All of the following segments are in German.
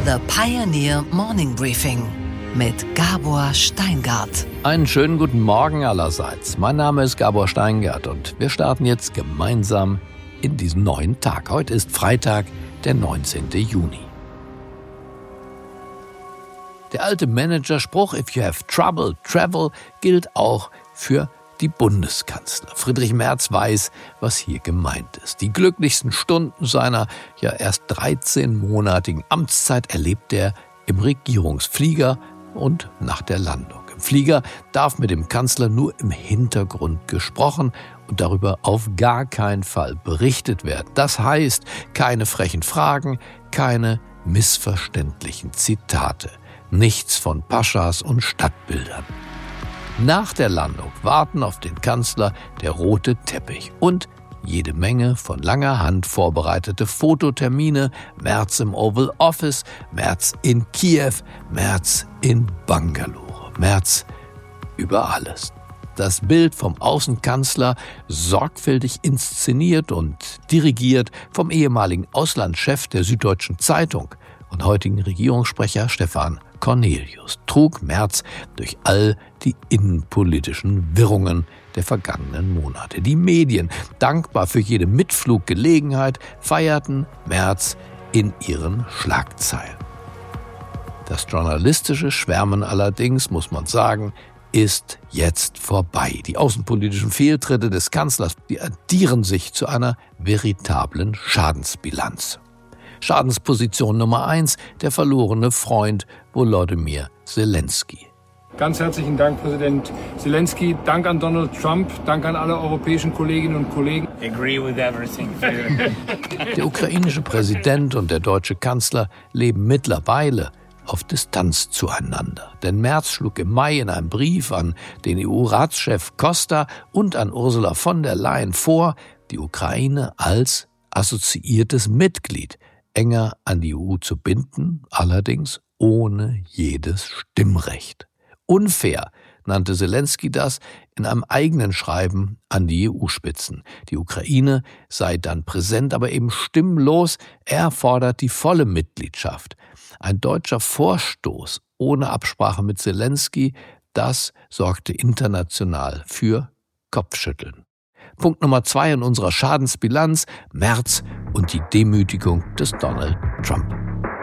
The Pioneer Morning Briefing mit Gabor Steingart. Einen schönen guten Morgen allerseits. Mein Name ist Gabor Steingart und wir starten jetzt gemeinsam in diesen neuen Tag. Heute ist Freitag, der 19. Juni. Der alte Managerspruch "If you have trouble, travel" gilt auch für die Bundeskanzler. Friedrich Merz weiß, was hier gemeint ist. Die glücklichsten Stunden seiner erst 13-monatigen Amtszeit erlebt er im Regierungsflieger und nach der Landung. Im Flieger darf mit dem Kanzler nur im Hintergrund gesprochen und darüber auf gar keinen Fall berichtet werden. Das heißt, keine frechen Fragen, keine missverständlichen Zitate, nichts von Paschas und Stadtbildern. Nach der Landung warten auf den Kanzler der rote Teppich und jede Menge von langer Hand vorbereitete Fototermine. Merz im Oval Office, Merz in Kiew, Merz in Bangalore, Merz über alles. Das Bild vom Außenkanzler, sorgfältig inszeniert und dirigiert vom ehemaligen Auslandschef der Süddeutschen Zeitung und heutigen Regierungssprecher Stefan Cornelius, trug Merz durch all die innenpolitischen Wirrungen der vergangenen Monate. Die Medien, dankbar für jede Mitfluggelegenheit, feierten Merz in ihren Schlagzeilen. Das journalistische Schwärmen allerdings, muss man sagen, ist jetzt vorbei. Die außenpolitischen Fehltritte des Kanzlers, die addieren sich zu einer veritablen Schadensbilanz. Schadensposition Nummer 1, der verlorene Freund Volodymyr Zelensky. Ganz herzlichen Dank, Präsident Zelensky. Dank an Donald Trump. Dank an alle europäischen Kolleginnen und Kollegen. Agree with everything. Der ukrainische Präsident und der deutsche Kanzler leben mittlerweile auf Distanz zueinander. Denn Merz schlug im Mai in einem Brief an den EU-Ratschef Costa und an Ursula von der Leyen vor, die Ukraine als assoziiertes Mitglied enger an die EU zu binden, allerdings ohne jedes Stimmrecht. Unfair nannte Zelensky das in einem eigenen Schreiben an die EU-Spitzen. Die Ukraine sei dann präsent, aber eben stimmlos. Er fordert die volle Mitgliedschaft. Ein deutscher Vorstoß ohne Absprache mit Zelensky, das sorgte international für Kopfschütteln. Punkt Nummer 2 in unserer Schadensbilanz: Merz und die Demütigung des Donald Trump.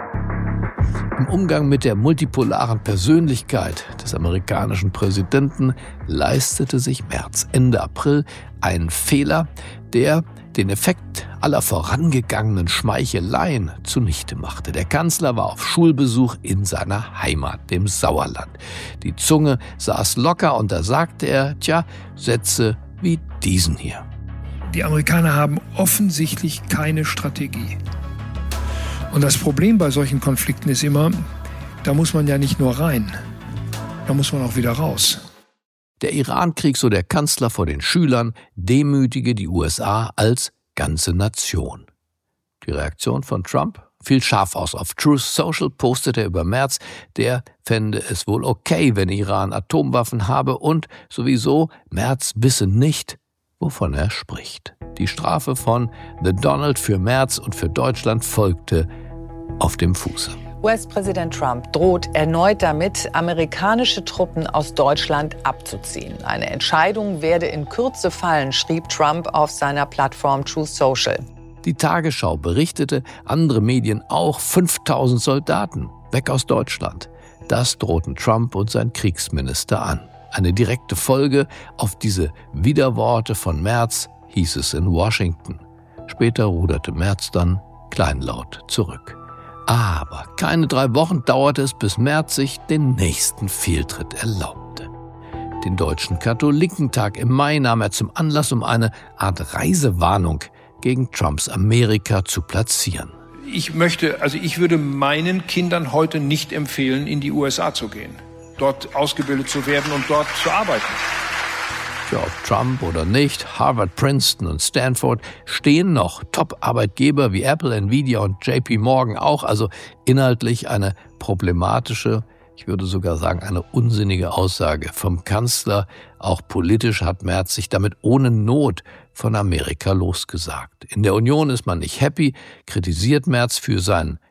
Im Umgang mit der multipolaren Persönlichkeit des amerikanischen Präsidenten leistete sich Merz Ende April einen Fehler, der den Effekt aller vorangegangenen Schmeicheleien zunichte machte. Der Kanzler war auf Schulbesuch in seiner Heimat, dem Sauerland. Die Zunge saß locker und da sagte er, Sätze wie diesen hier. Die Amerikaner haben offensichtlich keine Strategie. Und das Problem bei solchen Konflikten ist immer, da muss man ja nicht nur rein, da muss man auch wieder raus. Der Irankrieg, so der Kanzler vor den Schülern, demütige die USA als ganze Nation. Die Reaktion von Trump fiel scharf aus. Auf Truth Social postete er über Merz, der fände es wohl okay, wenn Iran Atomwaffen habe und sowieso Merz wisse nicht, wovon er spricht. Die Strafe von The Donald für Merz und für Deutschland folgte auf dem Fuße. US-Präsident Trump droht erneut damit, amerikanische Truppen aus Deutschland abzuziehen. Eine Entscheidung werde in Kürze fallen, schrieb Trump auf seiner Plattform Truth Social. Die Tagesschau berichtete, andere Medien auch, 5000 Soldaten weg aus Deutschland. Das drohten Trump und sein Kriegsminister an. Eine direkte Folge auf diese Widerworte von Merz, hieß es in Washington. Später ruderte Merz dann kleinlaut zurück. Aber keine 3 Wochen dauerte es, bis Merz sich den nächsten Fehltritt erlaubte. Den Deutschen Katholikentag im Mai nahm er zum Anlass, um eine Art Reisewarnung gegen Trumps Amerika zu platzieren. Ich würde meinen Kindern heute nicht empfehlen, in die USA zu gehen, dort ausgebildet zu werden und dort zu arbeiten. Ob Trump oder nicht, Harvard, Princeton und Stanford stehen noch. Top-Arbeitgeber wie Apple, Nvidia und JP Morgan auch. Also inhaltlich eine problematische, ich würde sogar sagen eine unsinnige Aussage vom Kanzler. Auch politisch hat Merz sich damit ohne Not von Amerika losgesagt. In der Union ist man nicht happy, kritisiert Merz für sein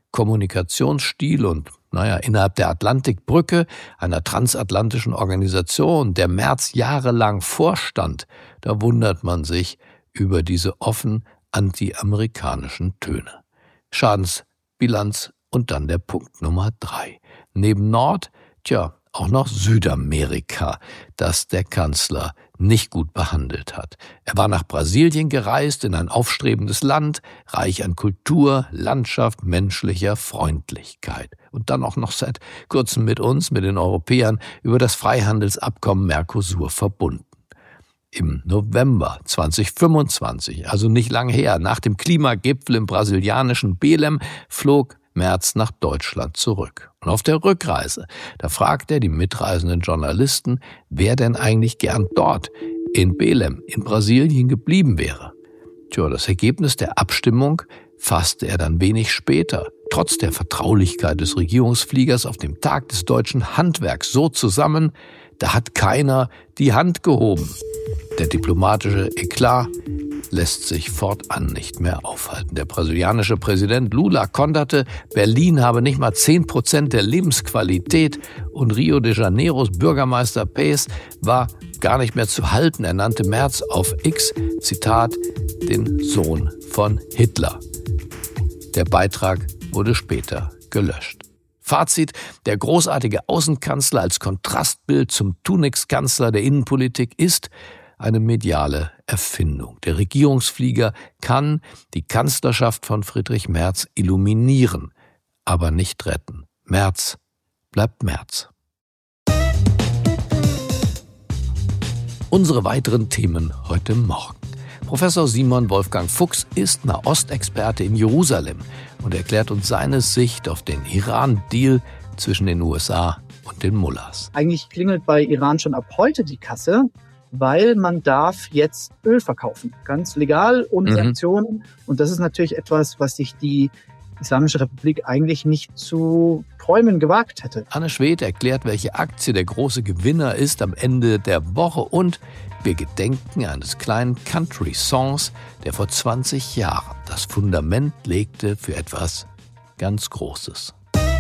Kommunikationsstil und innerhalb der Atlantikbrücke, einer transatlantischen Organisation, der Merz jahrelang vorstand, da wundert man sich über diese offen anti-amerikanischen Töne. Schadensbilanz und dann der Punkt Nummer 3. Neben Nord, auch noch Südamerika, das der Kanzler nicht gut behandelt hat. Er war nach Brasilien gereist, in ein aufstrebendes Land, reich an Kultur, Landschaft, menschlicher Freundlichkeit. Und dann auch noch seit kurzem mit uns, mit den Europäern, über das Freihandelsabkommen Mercosur verbunden. Im November 2025, also nicht lang her, nach dem Klimagipfel im brasilianischen Belém, flog Merz nach Deutschland zurück. Und auf der Rückreise, da fragt er die mitreisenden Journalisten, wer denn eigentlich gern dort in Belém, in Brasilien geblieben wäre. Das Ergebnis der Abstimmung fasste er dann wenig später, trotz der Vertraulichkeit des Regierungsfliegers auf dem Tag des deutschen Handwerks so zusammen, da hat keiner die Hand gehoben. Der diplomatische Eklat lässt sich fortan nicht mehr aufhalten. Der brasilianische Präsident Lula konterte, Berlin habe nicht mal 10% der Lebensqualität und Rio de Janeiros Bürgermeister Paes war gar nicht mehr zu halten. Er nannte Merz auf X, Zitat, den Sohn von Hitler. Der Beitrag wurde später gelöscht. Fazit, der großartige Außenkanzler als Kontrastbild zum Tunix-Kanzler der Innenpolitik ist eine mediale Erfindung. Der Regierungsflieger kann die Kanzlerschaft von Friedrich Merz illuminieren, aber nicht retten. Merz bleibt Merz. Unsere weiteren Themen heute Morgen. Professor Simon Wolfgang Fuchs ist Nahostexperte in Jerusalem und erklärt uns seine Sicht auf den Iran-Deal zwischen den USA und den Mullahs. Eigentlich klingelt bei Iran schon ab heute die Kasse, weil man darf jetzt Öl verkaufen. Ganz legal, ohne Sanktionen. Und das ist natürlich etwas, was sich die Islamische Republik eigentlich nicht zu träumen gewagt hätte. Anne Schwedt erklärt, welche Aktie der große Gewinner ist am Ende der Woche und wir gedenken eines kleinen Country-Songs, der vor 20 Jahren das Fundament legte für etwas ganz Großes.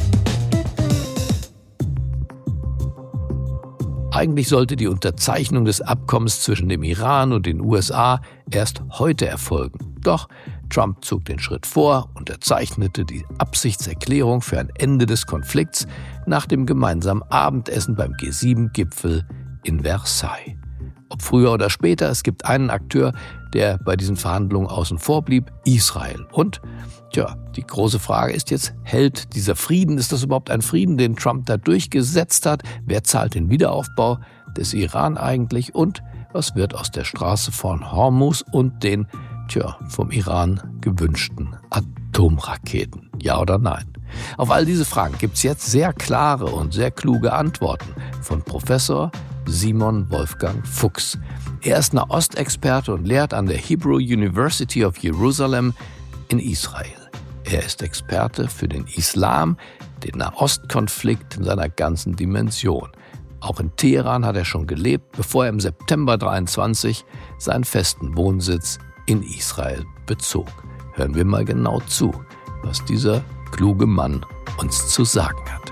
Eigentlich sollte die Unterzeichnung des Abkommens zwischen dem Iran und den USA erst heute erfolgen. Doch Trump zog den Schritt vor, unterzeichnete die Absichtserklärung für ein Ende des Konflikts nach dem gemeinsamen Abendessen beim G7-Gipfel in Versailles. Ob früher oder später, es gibt einen Akteur, der bei diesen Verhandlungen außen vor blieb, Israel. Und die große Frage ist jetzt, hält dieser Frieden, ist das überhaupt ein Frieden, den Trump da durchgesetzt hat? Wer zahlt den Wiederaufbau des Iran eigentlich? Und was wird aus der Straße von Hormuz und den, vom Iran gewünschten Atomraketen? Ja oder nein? Auf all diese Fragen gibt's jetzt sehr klare und sehr kluge Antworten von Professor Simon Wolfgang Fuchs. Er ist Nahostexperte und lehrt an der Hebrew University of Jerusalem in Israel. Er ist Experte für den Islam, den Nahostkonflikt in seiner ganzen Dimension. Auch in Teheran hat er schon gelebt, bevor er im September 23 seinen festen Wohnsitz in Israel bezog. Hören wir mal genau zu, was dieser kluge Mann uns zu sagen hat.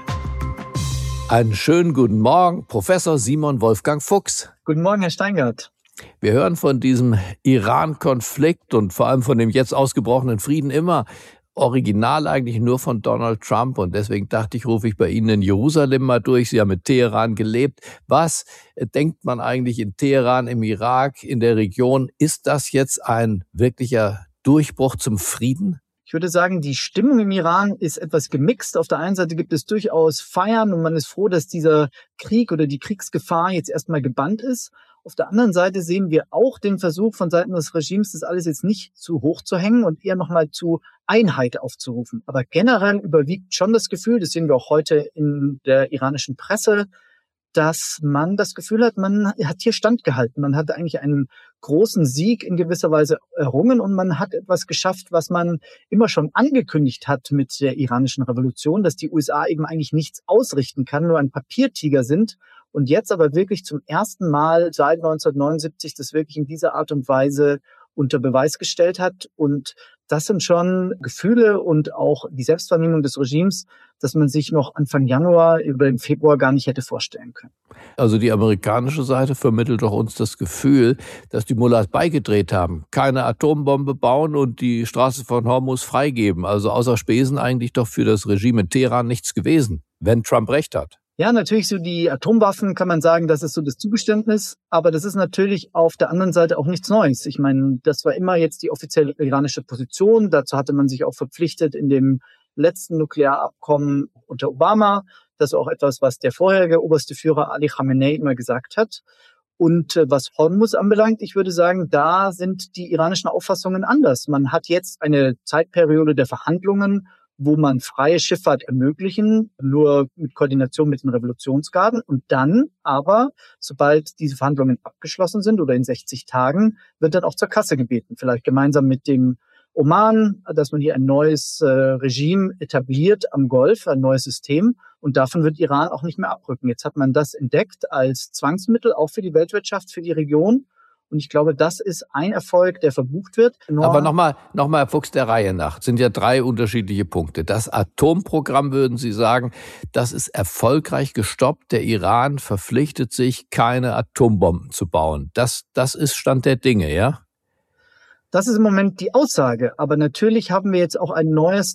Einen schönen guten Morgen, Professor Simon Wolfgang Fuchs. Guten Morgen, Herr Steingart. Wir hören von diesem Iran-Konflikt und vor allem von dem jetzt ausgebrochenen Frieden immer original eigentlich nur von Donald Trump. Und deswegen dachte ich, rufe ich bei Ihnen in Jerusalem mal durch. Sie haben in Teheran gelebt. Was denkt man eigentlich in Teheran, im Irak, in der Region? Ist das jetzt ein wirklicher Durchbruch zum Frieden? Ich würde sagen, die Stimmung im Iran ist etwas gemixt. Auf der einen Seite gibt es durchaus Feiern und man ist froh, dass dieser Krieg oder die Kriegsgefahr jetzt erstmal gebannt ist. Auf der anderen Seite sehen wir auch den Versuch von Seiten des Regimes, das alles jetzt nicht zu hoch zu hängen und eher nochmal zu Einheit aufzurufen. Aber generell überwiegt schon das Gefühl, das sehen wir auch heute in der iranischen Presse, dass man das Gefühl hat, man hat hier standgehalten. Man hat eigentlich einen großen Sieg in gewisser Weise errungen und man hat etwas geschafft, was man immer schon angekündigt hat mit der iranischen Revolution, dass die USA eben eigentlich nichts ausrichten kann, nur ein Papiertiger sind. Und jetzt aber wirklich zum ersten Mal seit 1979 das wirklich in dieser Art und Weise unter Beweis gestellt hat. Und Das sind schon Gefühle und auch die Selbstwahrnehmung des Regimes, dass man sich noch Anfang Januar über den Februar gar nicht hätte vorstellen können. Also die amerikanische Seite vermittelt doch uns das Gefühl, dass die Mullahs beigedreht haben, keine Atombombe bauen und die Straße von Hormuz freigeben. Also außer Spesen eigentlich doch für das Regime in Teheran nichts gewesen, wenn Trump recht hat. Ja, natürlich so die Atomwaffen kann man sagen, das ist so das Zugeständnis, aber das ist natürlich auf der anderen Seite auch nichts Neues. Ich meine, das war immer jetzt die offizielle iranische Position. Dazu hatte man sich auch verpflichtet in dem letzten Nuklearabkommen unter Obama. Das ist auch etwas, was der vorherige oberste Führer Ali Khamenei immer gesagt hat. Und was Hormuz anbelangt, ich würde sagen, da sind die iranischen Auffassungen anders. Man hat jetzt eine Zeitperiode der Verhandlungen, wo man freie Schifffahrt ermöglichen, nur mit Koordination mit den Revolutionsgarden. Und dann aber, sobald diese Verhandlungen abgeschlossen sind oder in 60 Tagen, wird dann auch zur Kasse gebeten. Vielleicht gemeinsam mit dem Oman, dass man hier ein neues Regime etabliert am Golf, ein neues System. Und davon wird Iran auch nicht mehr abrücken. Jetzt hat man das entdeckt als Zwangsmittel, auch für die Weltwirtschaft, für die Region. Und ich glaube, das ist ein Erfolg, der verbucht wird. Aber nochmal, Herr Fuchs, der Reihe nach. Es sind ja 3 unterschiedliche Punkte. Das Atomprogramm, würden Sie sagen, das ist erfolgreich gestoppt. Der Iran verpflichtet sich, keine Atombomben zu bauen. Das ist Stand der Dinge, ja? Das ist im Moment die Aussage. Aber natürlich haben wir jetzt auch einen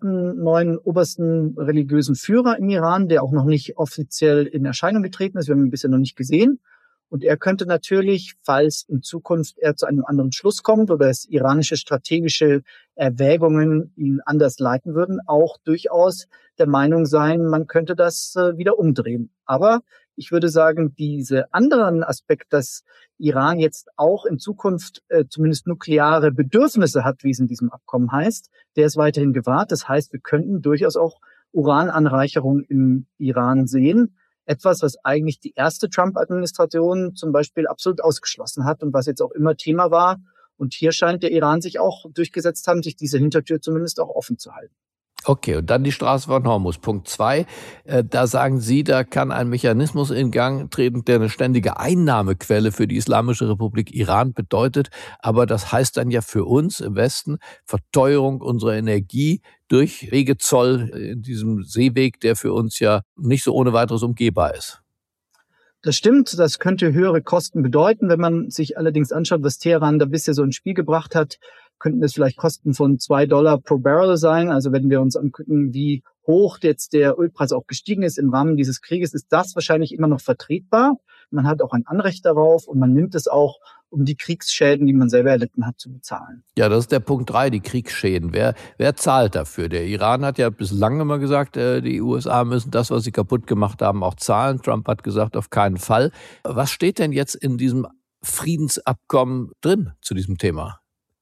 neuen obersten religiösen Führer im Iran, der auch noch nicht offiziell in Erscheinung getreten ist. Wir haben ihn bisher noch nicht gesehen. Und er könnte natürlich, falls in Zukunft er zu einem anderen Schluss kommt oder es iranische strategische Erwägungen ihn anders leiten würden, auch durchaus der Meinung sein, man könnte das wieder umdrehen. Aber ich würde sagen, diese anderen Aspekt, dass Iran jetzt auch in Zukunft zumindest nukleare Bedürfnisse hat, wie es in diesem Abkommen heißt, der ist weiterhin gewahrt. Das heißt, wir könnten durchaus auch Urananreicherung im Iran sehen. Etwas, was eigentlich die erste Trump-Administration zum Beispiel absolut ausgeschlossen hat und was jetzt auch immer Thema war. Und hier scheint der Iran sich auch durchgesetzt haben, sich diese Hintertür zumindest auch offen zu halten. Okay, und dann die Straße von Hormuz. Punkt 2, da sagen Sie, da kann ein Mechanismus in Gang treten, der eine ständige Einnahmequelle für die Islamische Republik Iran bedeutet. Aber das heißt dann ja für uns im Westen Verteuerung unserer Energie durch Wegezoll in diesem Seeweg, der für uns ja nicht so ohne weiteres umgehbar ist. Das stimmt, das könnte höhere Kosten bedeuten. Wenn man sich allerdings anschaut, was Teheran da bisher so ins Spiel gebracht hat, könnten es vielleicht Kosten von $2 pro Barrel sein. Also wenn wir uns angucken, wie hoch jetzt der Ölpreis auch gestiegen ist im Rahmen dieses Krieges, ist das wahrscheinlich immer noch vertretbar. Man hat auch ein Anrecht darauf und man nimmt es auch, um die Kriegsschäden, die man selber erlitten hat, zu bezahlen. Ja, das ist der Punkt 3, die Kriegsschäden. Wer zahlt dafür? Der Iran hat ja bislang immer gesagt, die USA müssen das, was sie kaputt gemacht haben, auch zahlen. Trump hat gesagt, auf keinen Fall. Was steht denn jetzt in diesem Friedensabkommen drin zu diesem Thema?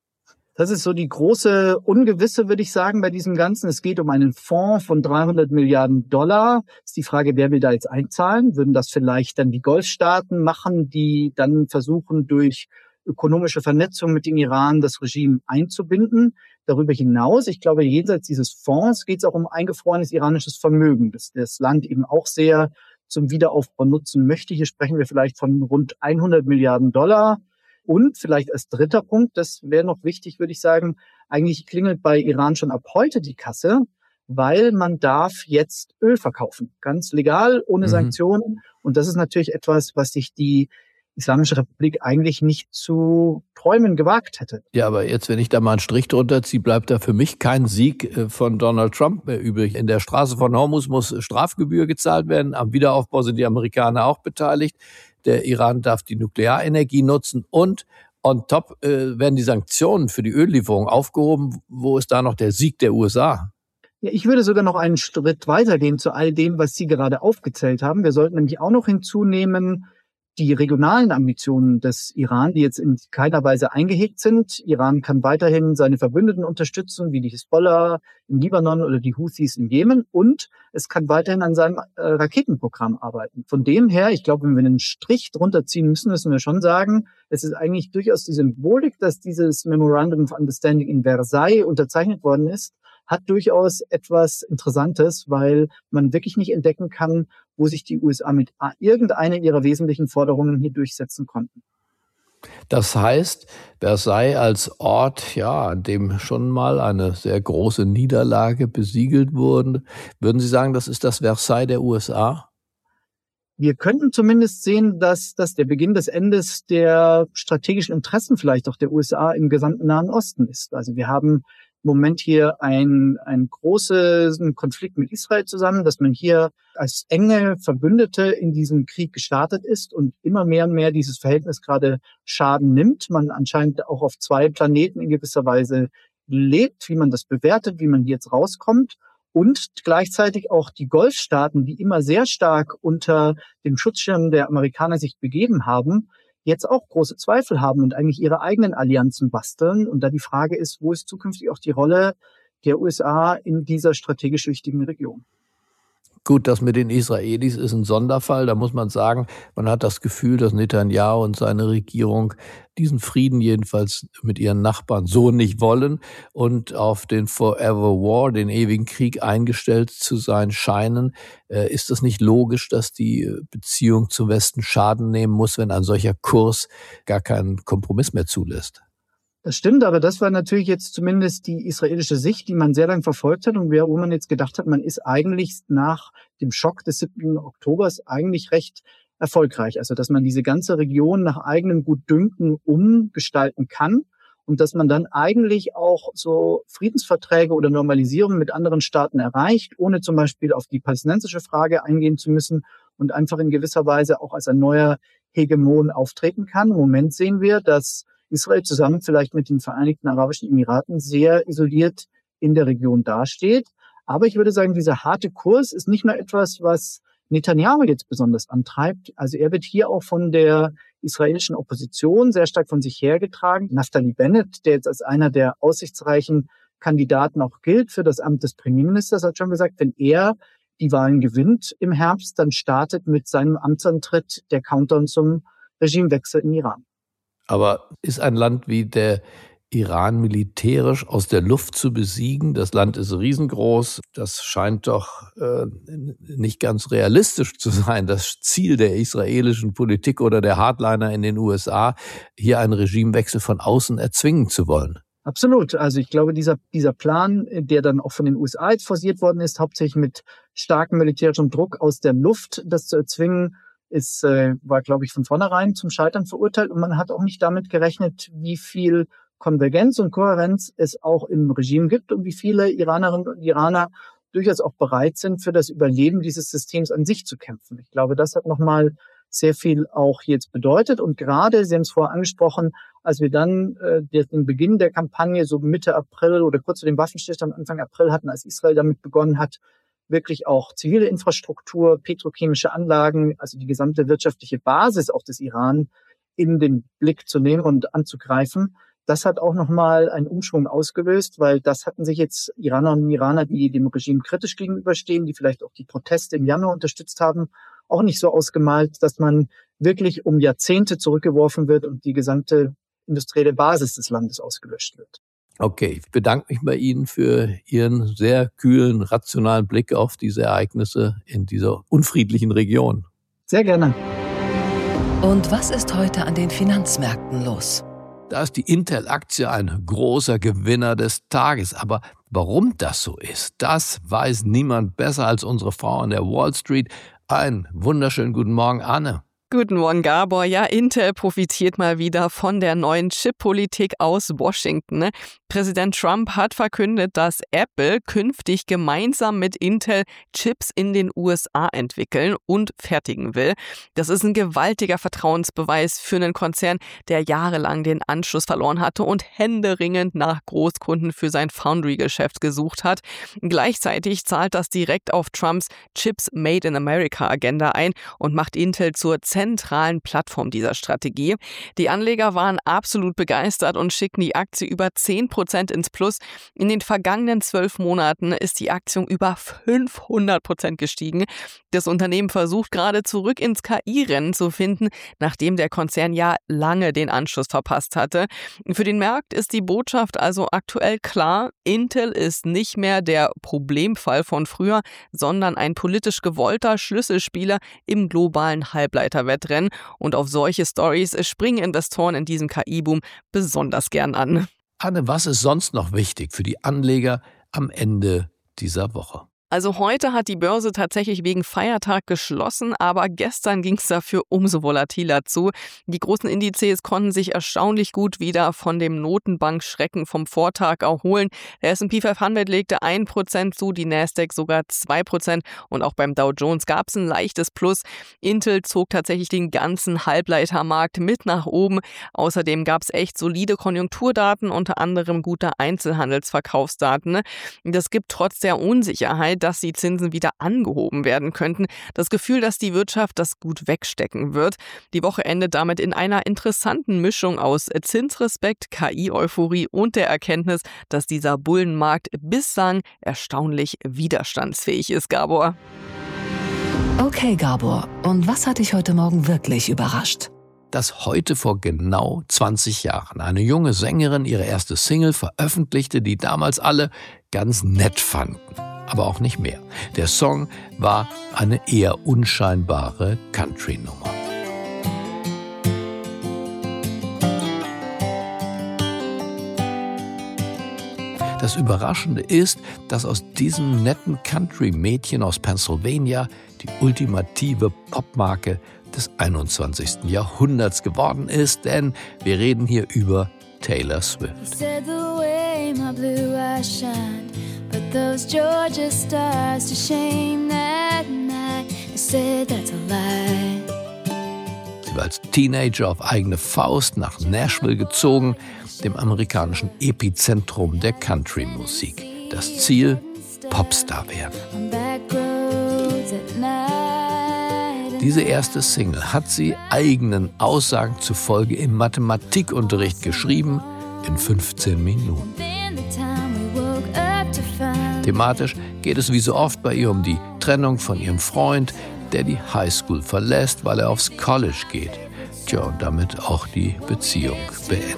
Das ist so die große Ungewisse, würde ich sagen, bei diesem Ganzen. Es geht um einen Fonds von $300 Milliarden. Ist die Frage, wer will da jetzt einzahlen? Würden das vielleicht dann die Golfstaaten machen, die dann versuchen, durch ökonomische Vernetzung mit dem Iran das Regime einzubinden? Darüber hinaus, ich glaube, jenseits dieses Fonds geht es auch um eingefrorenes iranisches Vermögen, das das Land eben auch sehr zum Wiederaufbau nutzen möchte. Hier sprechen wir vielleicht von rund $100 Milliarden. Und vielleicht als dritter Punkt, das wäre noch wichtig, würde ich sagen, eigentlich klingelt bei Iran schon ab heute die Kasse, weil man darf jetzt Öl verkaufen. Ganz legal, ohne Sanktionen. Und das ist natürlich etwas, was sich die Islamische Republik eigentlich nicht zu träumen gewagt hätte. Ja, aber jetzt, wenn ich da mal einen Strich drunter ziehe, bleibt da für mich kein Sieg von Donald Trump mehr übrig. In der Straße von Hormuz muss Strafgebühr gezahlt werden. Am Wiederaufbau sind die Amerikaner auch beteiligt. Der Iran darf die Nuklearenergie nutzen und on top werden die Sanktionen für die Öllieferung aufgehoben. Wo ist da noch der Sieg der USA? Ja, ich würde sogar noch einen Schritt weitergehen zu all dem, was Sie gerade aufgezählt haben. Wir sollten nämlich auch noch hinzunehmen, die regionalen Ambitionen des Iran, die jetzt in keiner Weise eingehegt sind. Iran kann weiterhin seine Verbündeten unterstützen, wie die Hisbollah im Libanon oder die Houthis im Jemen. Und es kann weiterhin an seinem Raketenprogramm arbeiten. Von dem her, ich glaube, wenn wir einen Strich drunter ziehen müssen, müssen wir schon sagen, es ist eigentlich durchaus die Symbolik, dass dieses Memorandum of Understanding in Versailles unterzeichnet worden ist, hat durchaus etwas Interessantes, weil man wirklich nicht entdecken kann, wo sich die USA mit irgendeiner ihrer wesentlichen Forderungen hier durchsetzen konnten. Das heißt, Versailles als Ort, an dem schon mal eine sehr große Niederlage besiegelt wurde. Würden Sie sagen, das ist das Versailles der USA? Wir könnten zumindest sehen, dass das der Beginn des Endes der strategischen Interessen vielleicht auch der USA im gesamten Nahen Osten ist. Also wir haben im Moment hier einen großen Konflikt mit Israel zusammen, dass man hier als enge Verbündete in diesem Krieg gestartet ist und immer mehr und mehr dieses Verhältnis gerade Schaden nimmt. Man anscheinend auch auf zwei Planeten in gewisser Weise lebt, wie man das bewertet, wie man jetzt rauskommt. Und gleichzeitig auch die Golfstaaten, die immer sehr stark unter dem Schutzschirm der Amerikaner sich begeben haben, jetzt auch große Zweifel haben und eigentlich ihre eigenen Allianzen basteln. Und da die Frage ist, wo ist zukünftig auch die Rolle der USA in dieser strategisch wichtigen Region? Gut, das mit den Israelis ist ein Sonderfall. Da muss man sagen, man hat das Gefühl, dass Netanyahu und seine Regierung diesen Frieden jedenfalls mit ihren Nachbarn so nicht wollen und auf den Forever War, den ewigen Krieg, eingestellt zu sein scheinen. Ist das nicht logisch, dass die Beziehung zum Westen Schaden nehmen muss, wenn ein solcher Kurs gar keinen Kompromiss mehr zulässt? Das stimmt, aber das war natürlich jetzt zumindest die israelische Sicht, die man sehr lang verfolgt hat und wo man jetzt gedacht hat, man ist eigentlich nach dem Schock des 7. Oktobers eigentlich recht erfolgreich. Also dass man diese ganze Region nach eigenem Gutdünken umgestalten kann und dass man dann eigentlich auch so Friedensverträge oder Normalisierung mit anderen Staaten erreicht, ohne zum Beispiel auf die palästinensische Frage eingehen zu müssen und einfach in gewisser Weise auch als ein neuer Hegemon auftreten kann. Im Moment sehen wir, dass Israel zusammen vielleicht mit den Vereinigten Arabischen Emiraten sehr isoliert in der Region dasteht. Aber ich würde sagen, dieser harte Kurs ist nicht nur etwas, was Netanyahu jetzt besonders antreibt. Also er wird hier auch von der israelischen Opposition sehr stark von sich hergetragen. Naftali Bennett, der jetzt als einer der aussichtsreichen Kandidaten auch gilt für das Amt des Premierministers, hat schon gesagt, wenn er die Wahlen gewinnt im Herbst, dann startet mit seinem Amtsantritt der Countdown zum Regimewechsel im Iran. Aber ist ein Land wie der Iran militärisch aus der Luft zu besiegen? Das Land ist riesengroß. Das scheint doch nicht ganz realistisch zu sein. Das Ziel der israelischen Politik oder der Hardliner in den USA, hier einen Regimewechsel von außen erzwingen zu wollen. Absolut. Also ich glaube, dieser Plan, der dann auch von den USA jetzt forciert worden ist, hauptsächlich mit starkem militärischem Druck aus der Luft, das zu erzwingen, war, glaube ich, von vornherein zum Scheitern verurteilt. Und man hat auch nicht damit gerechnet, wie viel Konvergenz und Kohärenz es auch im Regime gibt und wie viele Iranerinnen und Iraner durchaus auch bereit sind, für das Überleben dieses Systems an sich zu kämpfen. Ich glaube, das hat nochmal sehr viel auch jetzt bedeutet. Und gerade, Sie haben es vorher angesprochen, als wir dann den Beginn der Kampagne so Mitte April oder kurz vor dem Waffenstillstand Anfang April hatten, als Israel damit begonnen hat, wirklich auch zivile Infrastruktur, petrochemische Anlagen, also die gesamte wirtschaftliche Basis auch des Iran in den Blick zu nehmen und anzugreifen. Das hat auch nochmal einen Umschwung ausgelöst, weil das hatten sich jetzt Iranerinnen und Iraner, die dem Regime kritisch gegenüberstehen, die vielleicht auch die Proteste im Januar unterstützt haben, auch nicht so ausgemalt, dass man wirklich um Jahrzehnte zurückgeworfen wird und die gesamte industrielle Basis des Landes ausgelöscht wird. Okay, ich bedanke mich bei Ihnen für Ihren sehr kühlen, rationalen Blick auf diese Ereignisse in dieser unfriedlichen Region. Sehr gerne. Und was ist heute an den Finanzmärkten los? Da ist die Intel-Aktie ein großer Gewinner des Tages. Aber warum das so ist, das weiß niemand besser als unsere Frau an der Wall Street. Einen wunderschönen guten Morgen, Anne. Guten Morgen, Gabor. Ja, Intel profitiert mal wieder von der neuen Chip-Politik aus Washington. Präsident Trump hat verkündet, dass Apple künftig gemeinsam mit Intel Chips in den USA entwickeln und fertigen will. Das ist ein gewaltiger Vertrauensbeweis für einen Konzern, der jahrelang den Anschluss verloren hatte und händeringend nach Großkunden für sein Foundry-Geschäft gesucht hat. Gleichzeitig zahlt das direkt auf Trumps Chips Made in America-Agenda ein und macht Intel zur zentralen Plattform dieser Strategie. Die Anleger waren absolut begeistert und schicken die Aktie über 10% 10% ins Plus. In den vergangenen 12 Monaten ist die Aktie über 500% gestiegen. Das Unternehmen versucht gerade zurück ins KI-Rennen zu finden, nachdem der Konzern ja lange den Anschluss verpasst hatte. Für den Markt ist die Botschaft also aktuell klar: Intel ist nicht mehr der Problemfall von früher, sondern ein politisch gewollter Schlüsselspieler im globalen Halbleiterwettrennen. Und auf solche Stories springen Investoren in diesem KI-Boom besonders gern an. Anne, was ist sonst noch wichtig für die Anleger am Ende dieser Woche? Also heute hat die Börse tatsächlich wegen Feiertag geschlossen, aber gestern ging es dafür umso volatiler zu. Die großen Indizes konnten sich erstaunlich gut wieder von dem Notenbankschrecken vom Vortag erholen. Der S&P 500 legte 1% zu, die Nasdaq sogar 2% und auch beim Dow Jones gab es ein leichtes Plus. Intel zog tatsächlich den ganzen Halbleitermarkt mit nach oben. Außerdem gab es echt solide Konjunkturdaten, unter anderem gute Einzelhandelsverkaufsdaten. Das gibt trotz der Unsicherheit, dass die Zinsen wieder angehoben werden könnten, das Gefühl, dass die Wirtschaft das gut wegstecken wird. Die Woche endet damit in einer interessanten Mischung aus Zinsrespekt, KI-Euphorie und der Erkenntnis, dass dieser Bullenmarkt bislang erstaunlich widerstandsfähig ist, Gabor. Okay, Gabor, und was hat dich heute Morgen wirklich überrascht? Dass heute vor genau 20 Jahren eine junge Sängerin ihre erste Single veröffentlichte, die damals alle ganz nett fanden. Aber auch nicht mehr. Der Song war eine eher unscheinbare Country-Nummer. Das Überraschende ist, dass aus diesem netten Country-Mädchen aus Pennsylvania die ultimative Popmarke des 21. Jahrhunderts geworden ist, denn wir reden hier über Taylor Swift. But those Georgia stars to shame that night. They said that's a lie. Sie war als Teenager auf eigene Faust nach Nashville gezogen, dem amerikanischen Epizentrum der Country-Musik. Das Ziel: Popstar werden. Diese erste Single hat sie eigenen Aussagen zufolge im Mathematikunterricht geschrieben, in 15 Minuten. Thematisch geht es wie so oft bei ihr um die Trennung von ihrem Freund, der die Highschool verlässt, weil er aufs College geht. Tja, und damit auch die Beziehung beendet.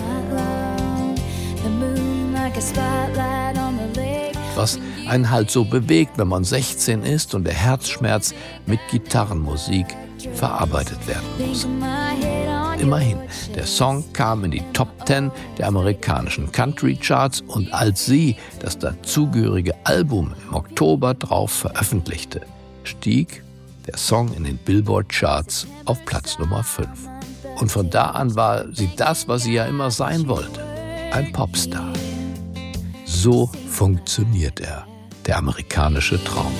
Was einen halt so bewegt, wenn man 16 ist und der Herzschmerz mit Gitarrenmusik verarbeitet werden muss. Immerhin, der Song kam in die Top 10 der amerikanischen Country-Charts und als sie das dazugehörige Album im Oktober drauf veröffentlichte, stieg der Song in den Billboard-Charts auf Platz Nummer 5. Und von da an war sie das, was sie ja immer sein wollte, ein Popstar. So funktioniert er, der amerikanische Traum.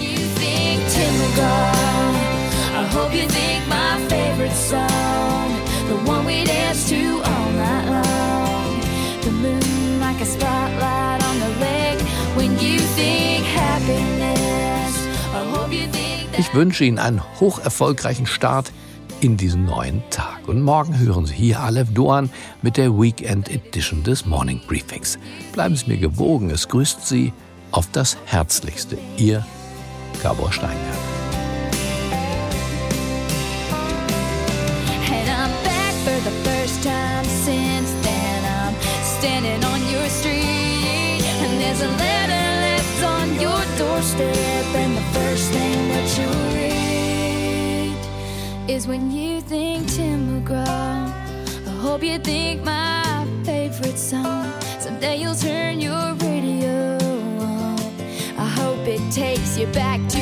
The one we dance to all night long. The moon like a spotlight on the lake. When you think happiness, I hope you think that. Ich wünsche Ihnen einen hocherfolgreichen Start in diesen neuen Tag. Und morgen hören Sie hier Aleph Doan mit der Weekend Edition des Morning Briefings. Bleiben Sie mir gewogen. Es grüßt Sie auf das Herzlichste. Ihr Gabor Steingart. The first time since then I'm standing on your street and there's a letter left on your doorstep and the first thing that you read is when you think Tim McGraw. I hope you think my favorite song. Someday you'll turn your radio on. I hope it takes you back to